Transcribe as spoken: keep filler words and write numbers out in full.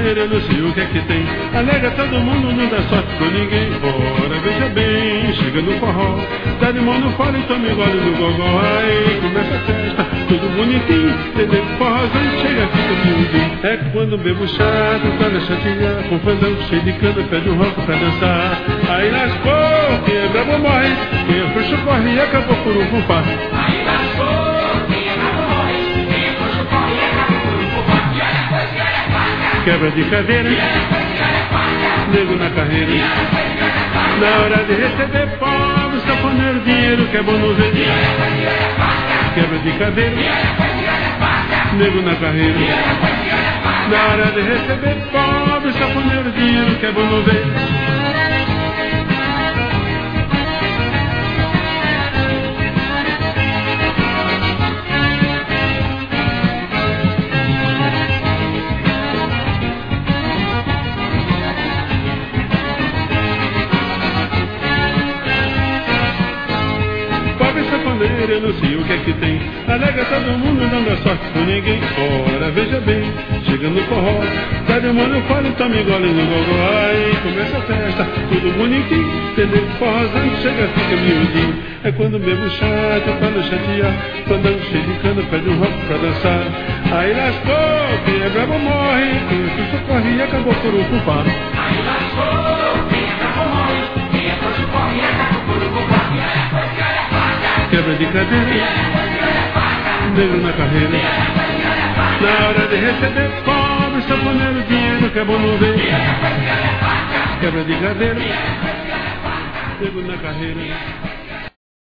sanfoneiro, eu não sei o que é que tem. Alega todo mundo, não dá sorte com ninguém. Ora, veja bem, chega no forró, dá de mão no fora e toma igual no gogó. Aí começa a festa, tudo bonitinho, entendeu? Forrozão chega, fica miudinho. É quando bebo chá, tentando chatear, com fandango cheio de cana, pede um roco pra dançar. Aí lascou, quem é brabo morre, quem é frouxo corre e acabou por um fufá. Aí lascou, quem é brabo morre, quem é frouxo corre e acabou por um fufá. E olha a coisa, e olha a faca, quebra de cadeira, e olha a coisa, e olha a faca, nego na carreira. e olha a coisa, e olha a faca. Na hora de receber pobre, sanfoneiro, dinheiro que é bom no ver. E olha a coisa, e olha a faca, quebra de cadeira, e olha a coisa, e olha a faca, nego na carreira. e olha a coisa, e olha a faca. Na hora de receber pobre, sanfoneiro, dinheiro que é bom no ver. Eu não sei o que é que tem. Alega todo mundo, não dá sorte com ninguém. Ora, veja bem, chega no forró, dá de mano, fala e toma igual no gogó. Aí começa a festa, tudo bonitinho, entendeu? Forrozão chega, fica miudinho. É quando bebo chá, tentando chatear, fandango cheio de cana, pede um roco pra dançar. Aí lascou, quem é brabo morre, quem é frouxo corre e acabou por um fufá. Aí lascou, quem é brabo morre, quem é frouxo corre e acabou por um fufá. E olha a coisa, e olha a faca, quebra de cadeira, e olha a coisa, e olha a faca, nego na carreira. e olha a coisa, e olha a faca. Na hora de receber pobre, sanfoneiro, dinheiro que é bom não ver. E olha a coisa, e olha a faca, Quebra de cadeira, e olha a coisa, e olha a faca, nego na carreira.